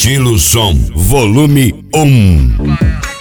Estilo Som, volume 1.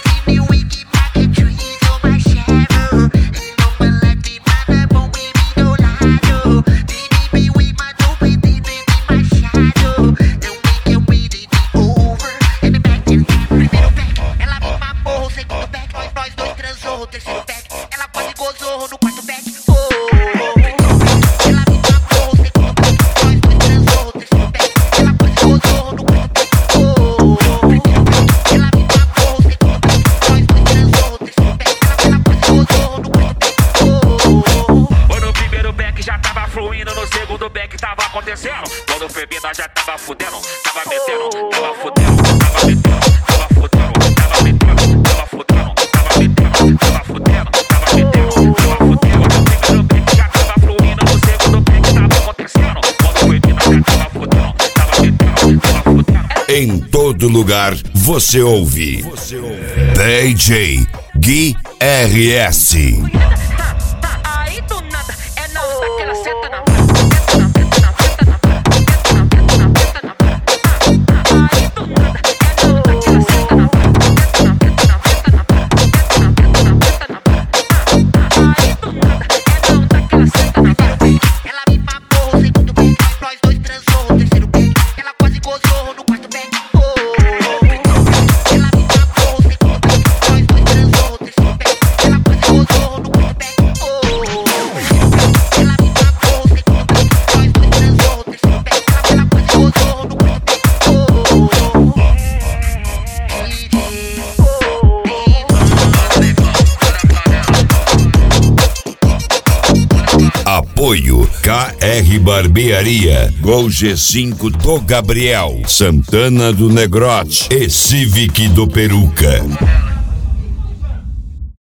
Quando foi vindo já tava fudendo, tava metendo, tava fudendo, tava metendo, tava fudendo, tava metendo, tava fudendo, tava metendo, tava fudendo, tava metendo, tava fudendo. Quando o primeiro back já tava fluindo, no segundo back tava acontecendo. Quando foi vindo já tava fudendo, tava metendo, tava fudendo. Em todo lugar você ouve DJ Gui RS. Aí do nada é na hora daquela seta na Apoio KR Barbearia, Gol G5 do Gabriel, Santana do Negrote e Civic do Peruca.